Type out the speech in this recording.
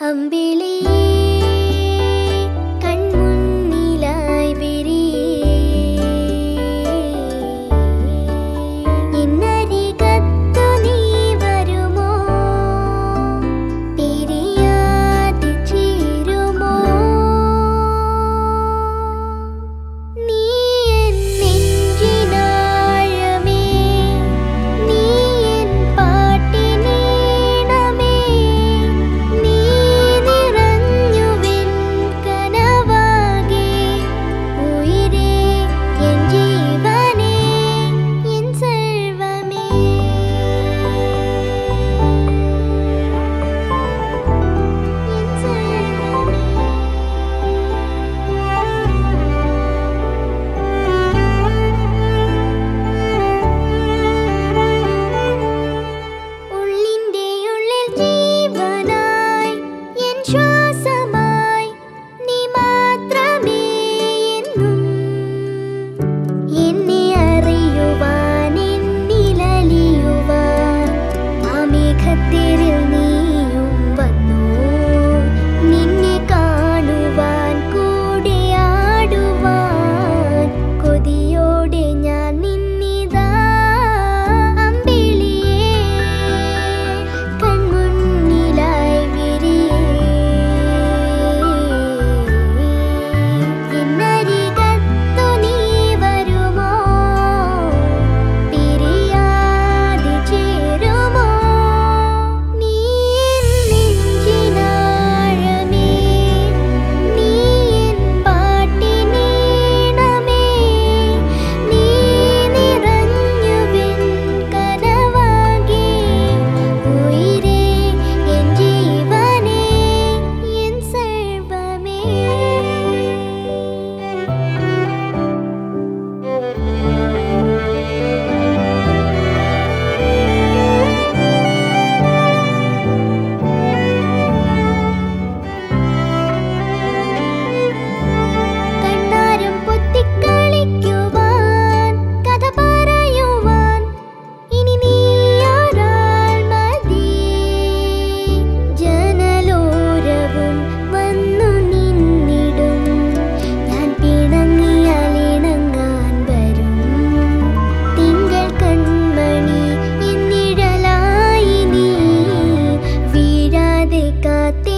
അമ്പിളിയേ കൺമുന്നിലായി വിരിയേ എന്നരികത്തു നീ വരുമോ പിരിയാതെ ചേരുമോ നീ എൻ നെഞ്ചിനാഴമേ നീ എൻ പാട്ടിനീണമേ നീ നിറഞ്ഞുവെൻ കനവാകെ ഉയിരേ എൻ ജീവനേ എൻ സർവ്വമേ എൻ സർവ്വമേ ഉള്ളിൻ്റെ ഉള്ളിൽ ജീവനായി എൻ ശ്വാസമായി നീ മാത്രമേ എന്നും എന്നെ അറിയുവാൻ എന്നിലലിയുവാൻ ആ മേഘത്തേരിൽ നീയും വന്നു നിന്നെ കാണുവാൻ കൂടെയാടുവാൻ കൊതിയോടെ ഞാൻ നിന്നിതാ അമ്പിളിയേ കൺമുന്നിലായി വിരിയേ എന്നരികത്തു നീ വരുമോ പിരിയാതെ ചേരുമോ നീ എൻ നെഞ്ചിനാഴമേ നീ എൻ പാട്ടിനീണമേ നീ നിറഞ്ഞുവെൻ കനവാകെ ഉയിരേ എൻ ജീവനേ എൻ സർവ്വമേ കണ്ണാരം പൊത്തിക്കളിക്കുവാൻ കഥ പറയുവാൻ ഇനി നീയൊരാൾ മതി ജനലോരവും വന്നു നിന്നിടും ഞാൻ പിണങ്ങിയാൽ ഇണങ്ങാൻ വരും തിങ്കൾ കൺമണി എന്നിഴലായി നീ വീഴാതെ കാത്തി